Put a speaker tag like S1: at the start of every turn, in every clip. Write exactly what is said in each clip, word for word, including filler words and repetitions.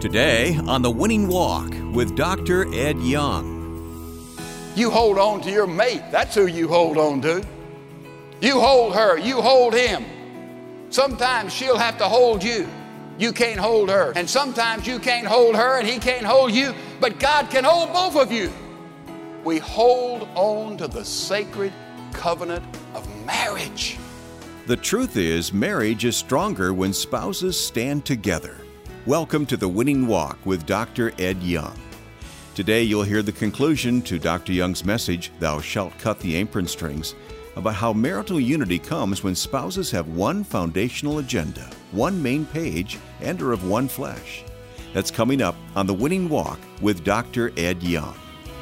S1: Today on The Winning Walk with Doctor Ed Young.
S2: You hold on to your mate. That's who you hold on to. You hold her. You hold him. Sometimes she'll have to hold you. You can't hold her. And sometimes you can't hold her and he can't hold you, but God can hold both of you. We hold on to the sacred covenant of marriage.
S1: The truth is, marriage is stronger when spouses stand together. Welcome to The Winning Walk with Doctor Ed Young. Today you'll hear the conclusion to Doctor Young's message, Thou Shalt Cut the Apron Strings, about how marital unity comes when spouses have one foundational agenda, one main page, and are of one flesh. That's coming up on The Winning Walk with Doctor Ed Young.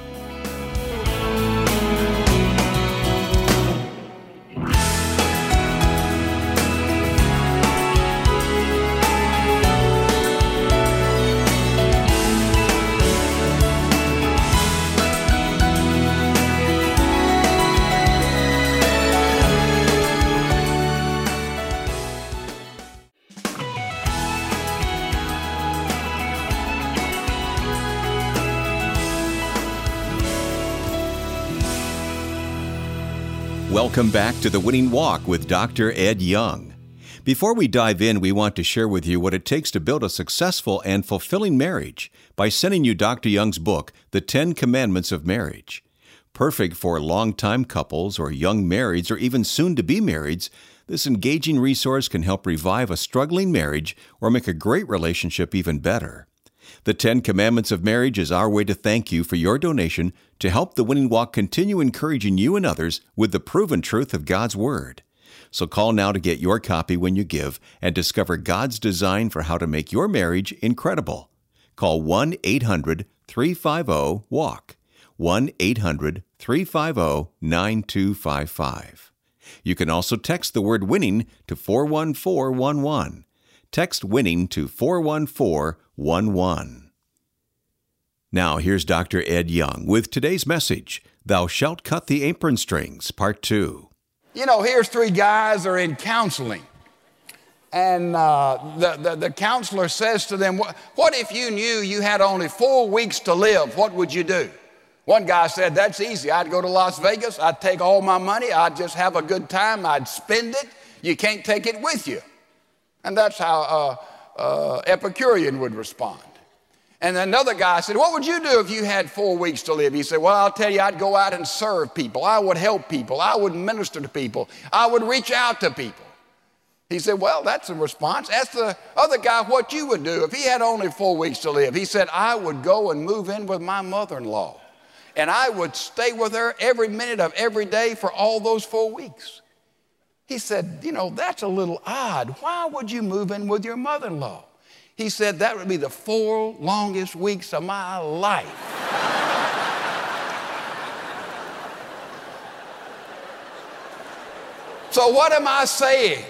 S1: Welcome back to The Winning Walk with Doctor Ed Young. Before we dive in, we want to share with you what it takes to build a successful and fulfilling marriage by sending you Doctor Young's book, The Ten Commandments of Marriage. Perfect for long-time couples or young marrieds or even soon-to-be marrieds, this engaging resource can help revive a struggling marriage or make a great relationship even better. The Ten Commandments of Marriage is our way to thank you for your donation to help The Winning Walk continue encouraging you and others with the proven truth of God's Word. So call now to get your copy when you give and discover God's design for how to make your marriage incredible. Call one eight hundred three five zero WALK, one eight hundred three five zero nine two five five. You can also text the word WINNING to four one four one one. Text WINNING to four one four one one. Now here's Doctor Ed Young with today's message, Thou Shalt Cut the Apron Strings, Part two.
S2: You know, here's three guys are in counseling. And uh, the, the, the counselor says to them, what, what if you knew you had only four weeks to live? What would you do? One guy said, that's easy. I'd go to Las Vegas. I'd take all my money. I'd just have a good time. I'd spend it. You can't take it with you. And that's how uh, uh, Epicurean would respond. And another guy said, what would you do if you had four weeks to live? He said, well, I'll tell you, I'd go out and serve people. I would help people. I would minister to people. I would reach out to people. He said, well, that's a response. Ask the other guy what you would do if he had only four weeks to live. He said, I would go and move in with my mother-in-law. And I would stay with her every minute of every day for all those four weeks. He said, you know, that's a little odd. Why would you move in with your mother-in-law? He said, that would be the four longest weeks of my life. So what am I saying?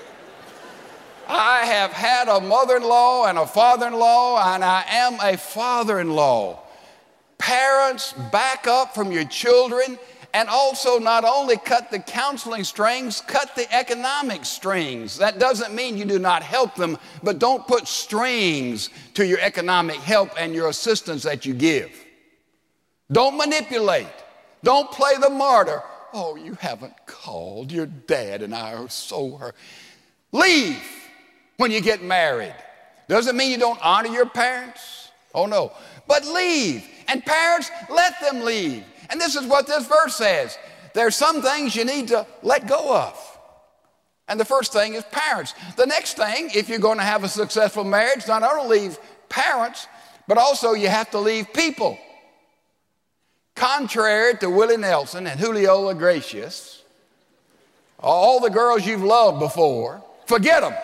S2: I have had a mother-in-law and a father-in-law, and I am a father-in-law. Parents, back up from your children. And also not only cut the counseling strings, cut the economic strings. That doesn't mean you do not help them, but don't put strings to your economic help and your assistance that you give. Don't manipulate. Don't play the martyr. Oh, you haven't called. Your dad and I are so hurt. Leave when you get married. Doesn't mean you don't honor your parents. Oh, no. But leave. And parents, let them leave. And this is what this verse says. There's some things you need to let go of. And the first thing is parents. The next thing, if you're going to have a successful marriage, not only leave parents, but also you have to leave people. Contrary to Willie Nelson and Julio Iglesias, all the girls you've loved before, forget them.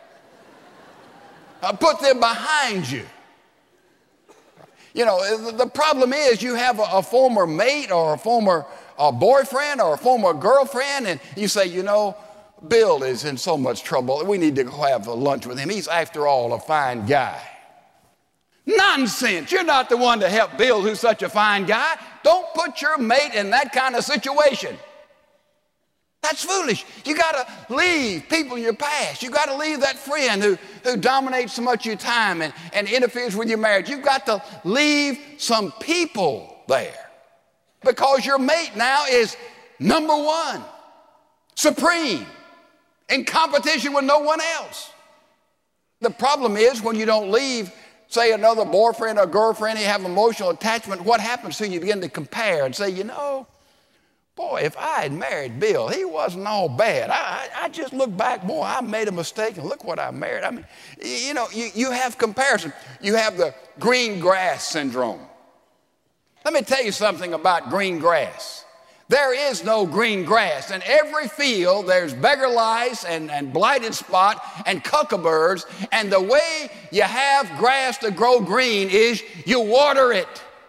S2: Uh, put them behind you. You know, the problem is you have a, a former mate or a former uh, boyfriend or a former girlfriend, and you say, you know, Bill is in so much trouble. We need to go have a lunch with him. He's, after all, a fine guy. Nonsense. You're not the one to help Bill, who's such a fine guy. Don't put your mate in that kind of situation. That's foolish. You got to leave people in your past. You got to leave that friend who, who dominates so much of your time and, and interferes with your marriage. You've got to leave some people there because your mate now is number one, supreme, in competition with no one else. The problem is when you don't leave, say, another boyfriend or girlfriend, you have emotional attachment, what happens to you? You begin to compare and say, you know, boy, if I had married Bill, he wasn't all bad. I, I, I just look back, boy, I made a mistake, and look what I married. I mean, you know, you, you have comparison. You have the green grass syndrome. Let me tell you something about green grass. There is no green grass. In every field, there's beggar lice and, and blighted spot and cuckabirds, and the way you have grass to grow green is you water it.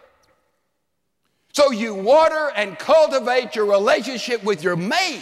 S2: So you water and cultivate your relationship with your mate.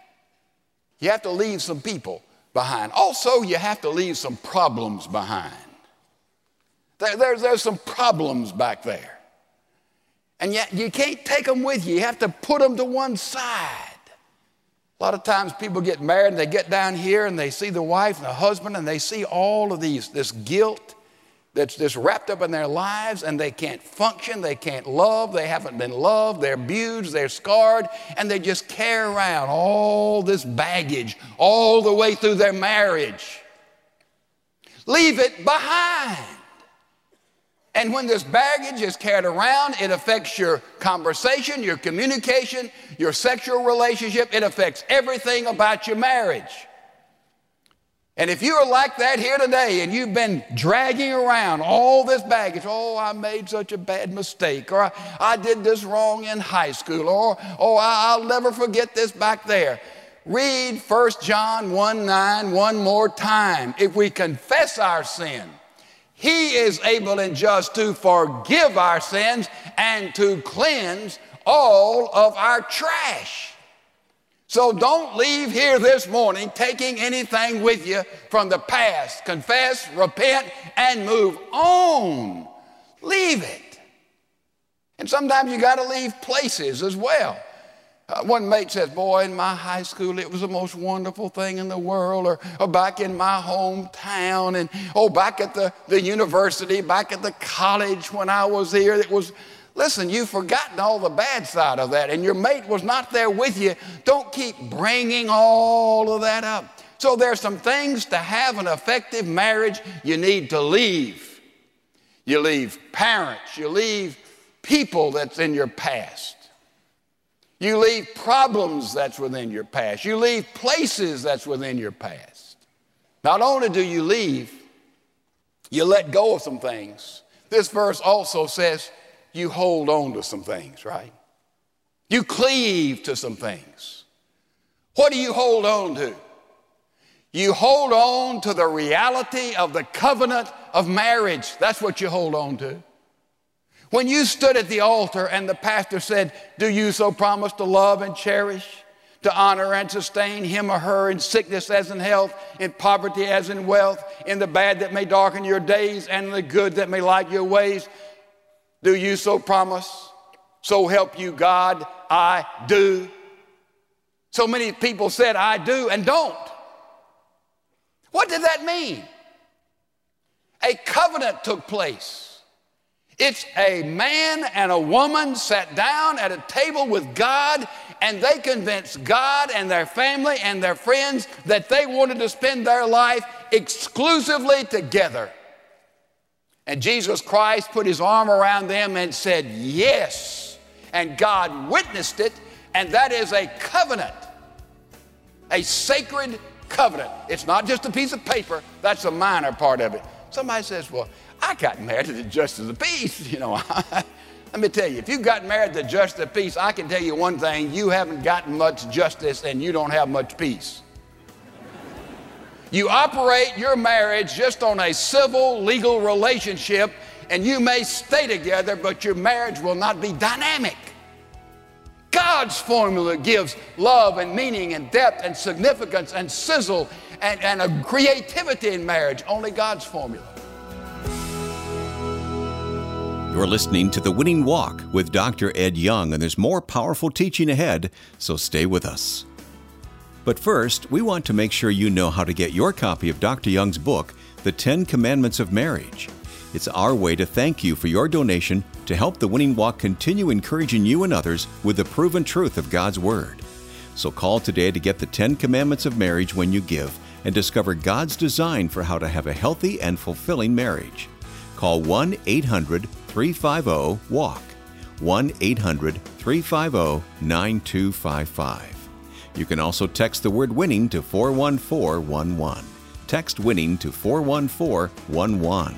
S2: You have to leave some people behind. Also, you have to leave some problems behind. There, there's, there's some problems back there. And yet you can't take them with you. You have to put them to one side. A lot of times people get married and they get down here and they see the wife and the husband and they see all of these, this guilt that's just wrapped up in their lives, and they can't function, they can't love, they haven't been loved, they're abused, they're scarred, and they just carry around all this baggage all the way through their marriage. Leave it behind. And when this baggage is carried around, it affects your conversation, your communication, your sexual relationship. It affects everything about your marriage. And if you are like that here today and you've been dragging around all this baggage, oh, I made such a bad mistake, or I, I did this wrong in high school, or oh, I, I'll never forget this back there. Read First John one nine one more time. If we confess our sin, He is able and just to forgive our sins and to cleanse all of our trash. So don't leave here this morning taking anything with you from the past. Confess, repent, and move on. Leave it. And sometimes you got to leave places as well. Uh, one mate says, boy, in my high school, it was the most wonderful thing in the world, or, or back in my hometown, and oh, back at the, the university, back at the college when I was here, it was, listen, you've forgotten all the bad side of that, and your mate was not there with you. Don't keep bringing all of that up. So there's some things to have an effective marriage you need to leave. You leave parents, you leave people that's in your past. You leave problems that's within your past. You leave places that's within your past. Not only do you leave, you let go of some things. This verse also says you hold on to some things, right? You cleave to some things. What do you hold on to? You hold on to the reality of the covenant of marriage. That's what you hold on to. When you stood at the altar and the pastor said, do you so promise to love and cherish, to honor and sustain him or her in sickness as in health, in poverty as in wealth, in the bad that may darken your days and in the good that may light your ways? Do you so promise? So help you God, I do. So many people said, I do, and don't. What did that mean? A covenant took place. It's a man and a woman sat down at a table with God, and they convinced God and their family and their friends that they wanted to spend their life exclusively together. And Jesus Christ put his arm around them and said, yes. And God witnessed it, and that is a covenant, a sacred covenant. It's not just a piece of paper. That's a minor part of it. Somebody says, well, I got married to the justice of the peace. You know, let me tell you, if you got married to the justice of the peace, I can tell you one thing, you haven't gotten much justice and you don't have much peace. You operate your marriage just on a civil, legal relationship, and you may stay together, but your marriage will not be dynamic. God's formula gives love and meaning and depth and significance and sizzle and, and a creativity in marriage. Only God's formula.
S1: You're listening to The Winning Walk with Doctor Ed Young, and there's more powerful teaching ahead, so stay with us. But first, we want to make sure you know how to get your copy of Doctor Young's book, The Ten Commandments of Marriage. It's our way to thank you for your donation to help the Winning Walk continue encouraging you and others with the proven truth of God's Word. So call today to get the Ten Commandments of Marriage when you give and discover God's design for how to have a healthy and fulfilling marriage. Call one eight hundred, three five zero, W A L K, one eight hundred, three five zero, nine two five five. You can also text the word WINNING to four one four one one. Text WINNING to four one four one one.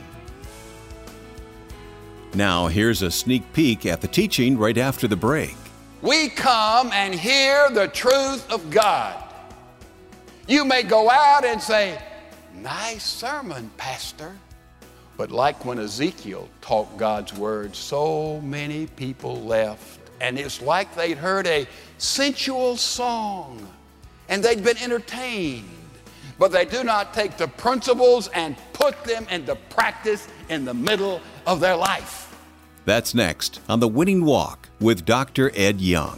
S1: Now, here's a sneak peek at the teaching right after the break.
S2: We come and hear the truth of God. You may go out and say, "Nice sermon, Pastor." But like when Ezekiel taught God's word, so many people left. And it's like they'd heard a sensual song and they'd been entertained. But they do not take the principles and put them into practice in the middle of their life.
S1: That's next on The Winning Walk with Doctor Ed Young.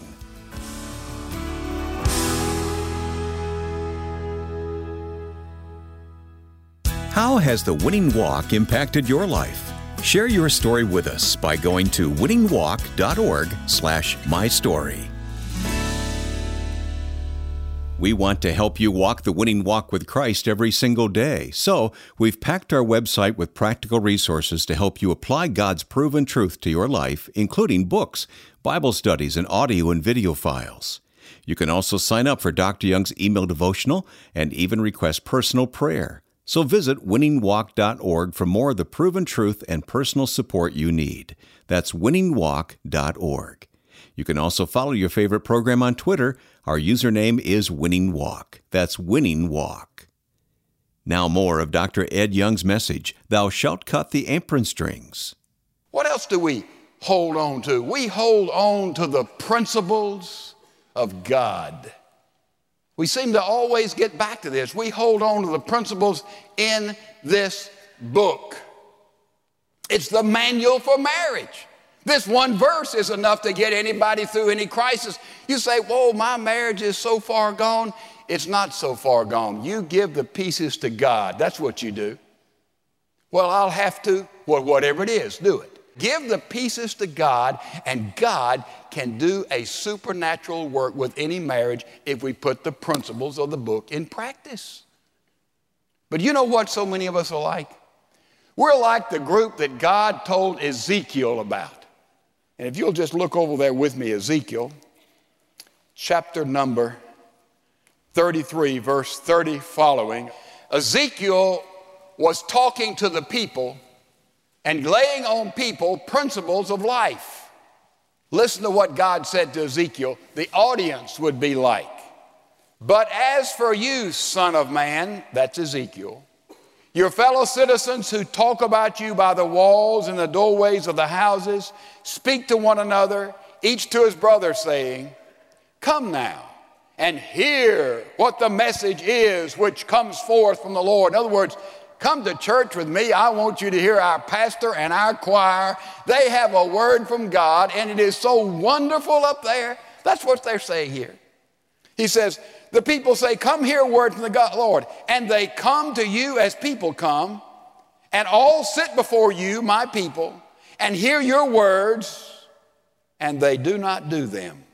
S1: How has The Winning Walk impacted your life? Share your story with us by going to winning walk dot org slash my story. We want to help you walk the winning walk with Christ every single day. So we've packed our website with practical resources to help you apply God's proven truth to your life, including books, Bible studies, and audio and video files. You can also sign up for Doctor Young's email devotional and even request personal prayer. So visit winning walk dot org for more of the proven truth and personal support you need. That's winning walk dot org. You can also follow your favorite program on Twitter. Our username is Winning Walk. That's Winning Walk. Now more of Doctor Ed Young's message, Thou Shalt Cut the Apron Strings.
S2: What else do we hold on to? We hold on to the principles of God. We seem to always get back to this. We hold on to the principles in this book. It's the manual for marriage. This one verse is enough to get anybody through any crisis. You say, whoa, my marriage is so far gone. It's not so far gone. You give the pieces to God. That's what you do. Well, I'll have to, well, whatever it is, do it. Give the pieces to God, and God can do a supernatural work with any marriage if we put the principles of the book in practice. But you know what so many of us are like? We're like the group that God told Ezekiel about. And if you'll just look over there with me, Ezekiel, chapter number thirty-three, verse thirty following. Ezekiel was talking to the people and laying on people principles of life. Listen to what God said to Ezekiel, the audience would be like. But as for you, son of man, that's Ezekiel, your fellow citizens who talk about you by the walls and the doorways of the houses, speak to one another, each to his brother, saying, come now and hear what the message is which comes forth from the Lord. In other words, come to church with me. I want you to hear our pastor and our choir. They have a word from God, and it is so wonderful up there. That's what they're saying here. He says, the people say, come hear a word from the God, Lord. And they come to you as people come, and all sit before you, my people, and hear your words, and they do not do them.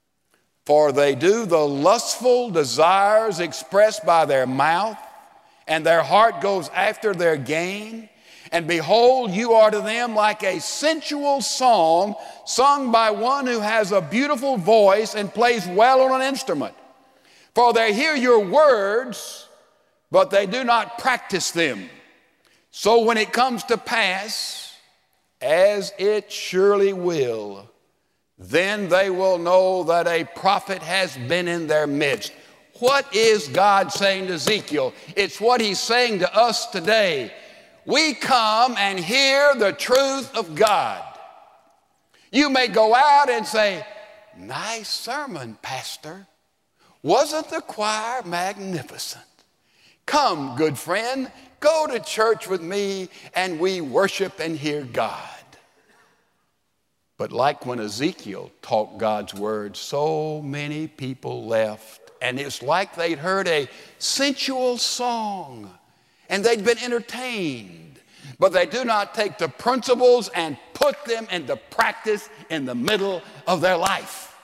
S2: For they do the lustful desires expressed by their mouth, and their heart goes after their gain. And behold, you are to them like a sensual song sung by one who has a beautiful voice and plays well on an instrument. For they hear your words, but they do not practice them. So when it comes to pass, as it surely will, then they will know that a prophet has been in their midst. What is God saying to Ezekiel? It's what he's saying to us today. We come and hear the truth of God. You may go out and say, nice sermon, Pastor. Wasn't the choir magnificent? Come, good friend, go to church with me and we worship and hear God. But like when Ezekiel taught God's word, so many people left and it's like they'd heard a sensual song, and they'd been entertained, but they do not take the principles and put them into practice in the middle of their life.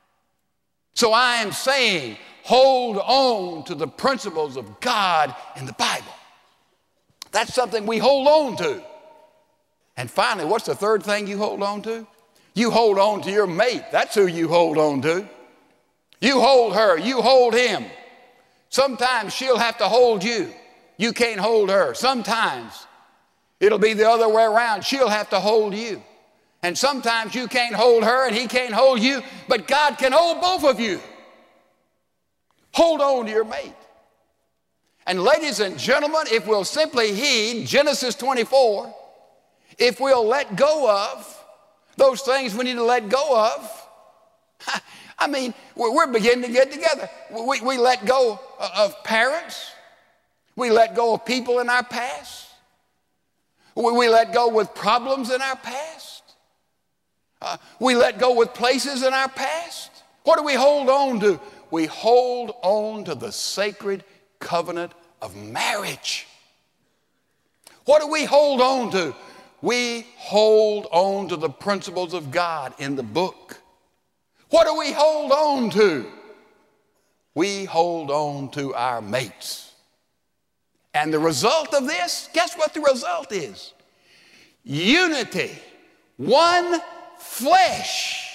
S2: So I am saying, hold on to the principles of God in the Bible. That's something we hold on to. And finally, what's the third thing you hold on to? You hold on to your mate. That's who you hold on to. You hold her, you hold him. Sometimes she'll have to hold you. You can't hold her. Sometimes it'll be the other way around. She'll have to hold you. And sometimes you can't hold her and he can't hold you, but God can hold both of you. Hold on to your mate. And ladies and gentlemen, if we'll simply heed Genesis twenty-four, if we'll let go of those things we need to let go of, I mean, we're beginning to get together. We, we let go of parents. We let go of people in our past. We, we let go with problems in our past. Uh, we let go with places in our past. What do we hold on to? We hold on to the sacred covenant of marriage. What do we hold on to? We hold on to the principles of God in the book. What do we hold on to? We hold on to our mates. And the result of this, guess what the result is? Unity, one flesh.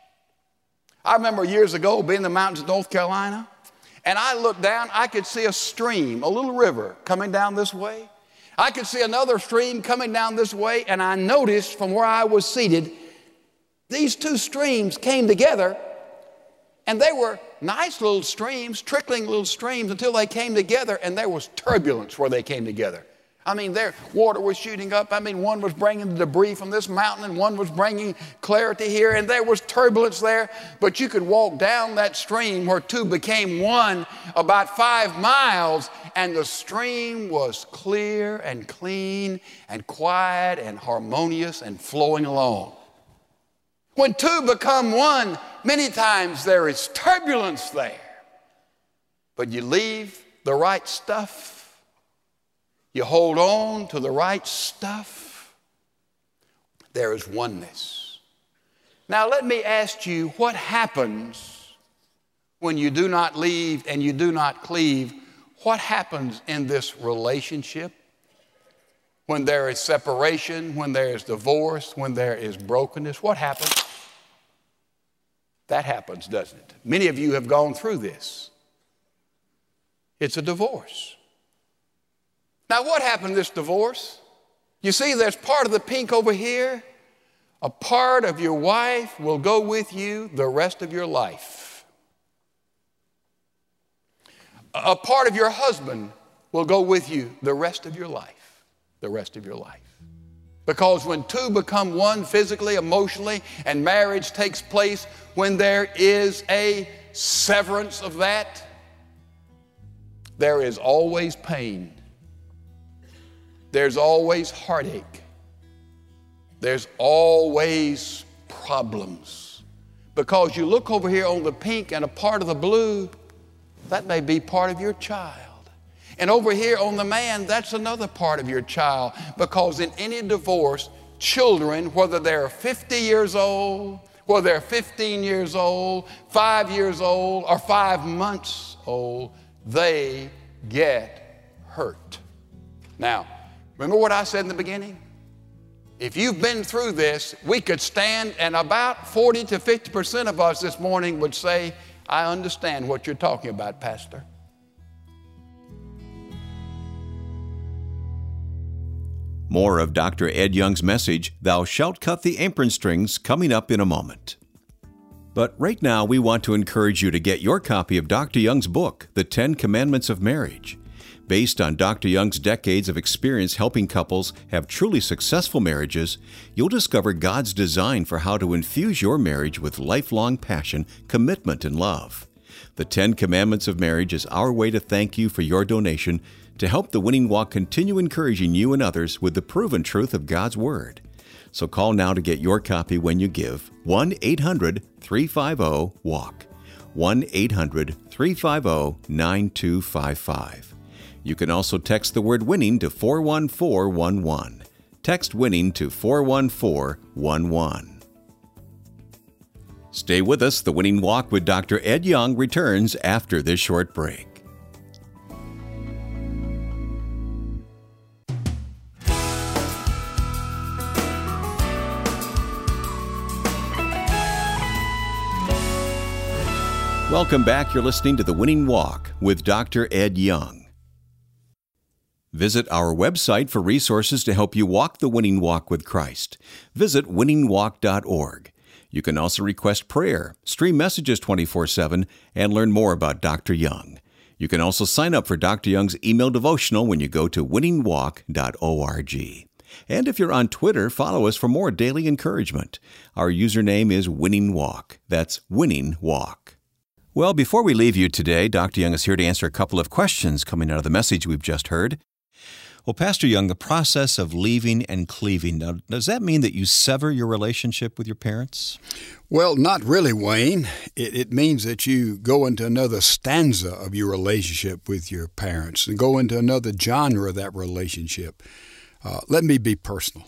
S2: I remember years ago being in the mountains of North Carolina, and I looked down, I could see a stream, a little river coming down this way. I could see another stream coming down this way, and I noticed from where I was seated, these two streams came together, and they were nice little streams, trickling little streams until they came together, and there was turbulence where they came together. I mean, their water was shooting up. I mean, one was bringing the debris from this mountain, and one was bringing clarity here, and there was turbulence there. But you could walk down that stream where two became one about five miles, and the stream was clear and clean and quiet and harmonious and flowing along. When two become one, many times there is turbulence there. But you leave the right stuff. You hold on to the right stuff. There is oneness. Now let me ask you, what happens when you do not leave and you do not cleave? What happens in this relationship? When there is separation, when there is divorce, when there is brokenness, what happens? That happens, doesn't it? Many of you have gone through this. It's a divorce. Now, what happened in this divorce? You see, there's part of the pink over here. A part of your wife will go with you the rest of your life. A part of your husband will go with you the rest of your life, the rest of your life. Because when two become one physically, emotionally, and marriage takes place, when there is a severance of that, there is always pain. There's always heartache. There's always problems. Because you look over here on the pink and a part of the blue, that may be part of your child. And over here on the man, that's another part of your child. Because in any divorce, children, whether they're fifty years old, whether they're fifteen years old, five years old, or five months old, they get hurt. Now, remember what I said in the beginning? If you've been through this, we could stand, and about forty to fifty percent of us this morning would say, I understand what you're talking about, Pastor.
S1: More of Doctor Ed Young's message, Thou Shalt Cut the Apron Strings, coming up in a moment. But right now, we want to encourage you to get your copy of Doctor Young's book, The Ten Commandments of Marriage. Based on Doctor Young's decades of experience helping couples have truly successful marriages, you'll discover God's design for how to infuse your marriage with lifelong passion, commitment, and love. The Ten Commandments of Marriage is our way to thank you for your donation to help the Winning Walk continue encouraging you and others with the proven truth of God's Word. So call now to get your copy when you give one eight hundred three five zero walk. one eight hundred three five zero nine two five five. You can also text the word winning to four one four one one. Text winning to four one four one one. Stay with us. The Winning Walk with Doctor Ed Young returns after this short break. Welcome back. You're listening to The Winning Walk with Doctor Ed Young. Visit our website for resources to help you walk the winning walk with Christ. Visit winning walk dot org. You can also request prayer, stream messages twenty-four seven, and learn more about Doctor Young. You can also sign up for Doctor Young's email devotional when you go to winning walk dot org. And if you're on Twitter, follow us for more daily encouragement. Our username is Winning Walk. That's Winning Walk. Well, before we leave you today, Doctor Young is here to answer a couple of questions coming out of the message we've just heard. Well, Pastor Young, the process of leaving and cleaving, now, does that mean that you sever your relationship with your parents?
S3: Well, not really, Wayne. It, it means that you go into another stanza of your relationship with your parents and go into another genre of that relationship. Uh, let me be personal.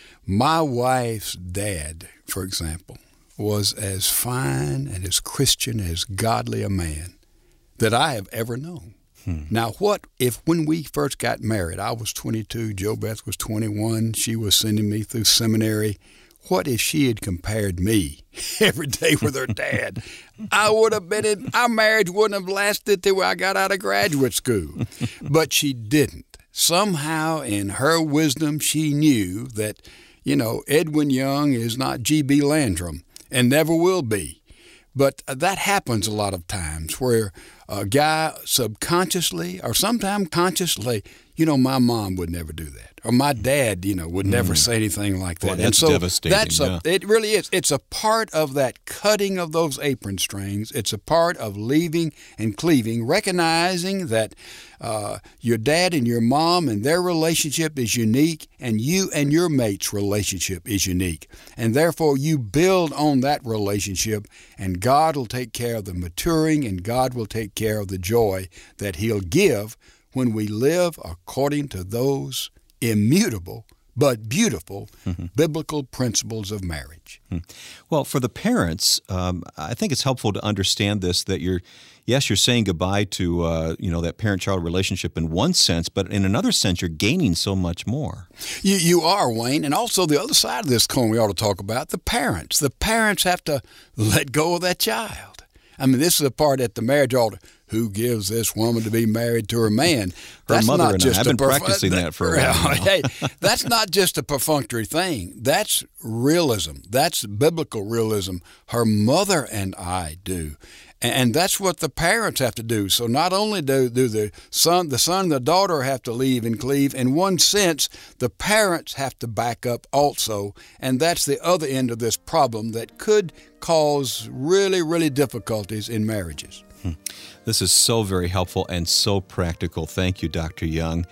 S3: My wife's dad, for example, was as fine and as Christian, as godly a man that I have ever known. Hmm. Now, what if when we first got married, I was twenty-two, Jo Beth was twenty-one, she was sending me through seminary. What if she had compared me every day with her dad? I would have been in, our marriage wouldn't have lasted till I got out of graduate school. But she didn't. Somehow in her wisdom, she knew that, you know, Edwin Young is not G B Landrum. And never will be. But that happens a lot of times where a guy subconsciously or sometimes consciously, you know, my mom would never do that. Or my dad, you know, would never mm. say anything like that.
S1: Well, that's
S3: and so
S1: devastating.
S3: That's
S1: yeah.
S3: a, it really is. It's a part of that cutting of those apron strings. It's a part of leaving and cleaving, recognizing that uh, your dad and your mom and their relationship is unique, and you and your mate's relationship is unique. And therefore, you build on that relationship, and God will take care of the maturing, and God will take care of the joy that He'll give when we live according to those immutable but beautiful mm-hmm. biblical principles of marriage.
S1: Mm-hmm. Well, for the parents, um, I think it's helpful to understand this, that you're, yes, you're saying goodbye to, uh, you know, that parent-child relationship in one sense, but in another sense, you're gaining so much more.
S3: You, you are, Wayne, and also the other side of this coin we ought to talk about, the parents. The parents have to let go of that child. I mean, this is a part at the marriage altar. Who gives this woman to be married to her man?
S1: Her
S3: that's
S1: mother
S3: not
S1: and
S3: just
S1: I. I've been
S3: perf-
S1: practicing that, that for a while.
S3: Hey, that's not just a perfunctory thing. That's realism. That's biblical realism. Her mother and I do. And that's what the parents have to do. So not only do, do the son, the son and the daughter have to leave and cleave, in one sense, the parents have to back up also. And that's the other end of this problem that could cause really, really difficulties in marriages.
S1: Hmm. This is so very helpful and so practical. Thank you, Doctor Young.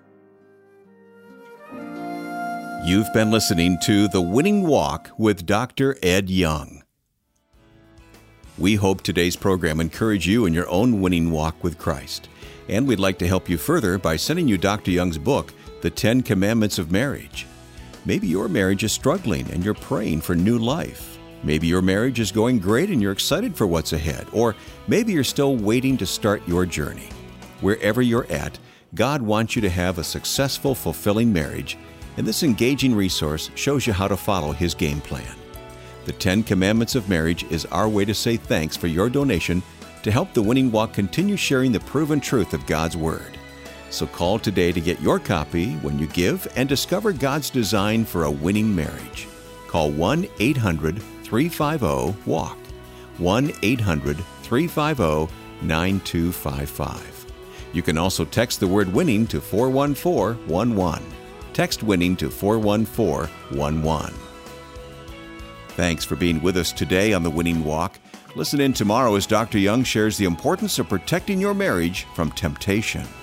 S1: You've been listening to The Winning Walk with Doctor Ed Young. We hope today's program encouraged you in your own winning walk with Christ. And we'd like to help you further by sending you Doctor Young's book, The Ten Commandments of Marriage. Maybe your marriage is struggling and you're praying for new life. Maybe your marriage is going great and you're excited for what's ahead. Or maybe you're still waiting to start your journey. Wherever you're at, God wants you to have a successful, fulfilling marriage, and this engaging resource shows you how to follow His game plan. The Ten Commandments of Marriage is our way to say thanks for your donation to help the Winning Walk continue sharing the proven truth of God's Word. So call today to get your copy when you give and discover God's design for a winning marriage. Call one eight hundred three five zero walk, one eight hundred three five zero nine two five five. You can also text the word winning to four one four one one. Text winning to four one four one one. Thanks for being with us today on The Winning Walk. Listen in tomorrow as Doctor Young shares the importance of protecting your marriage from temptation.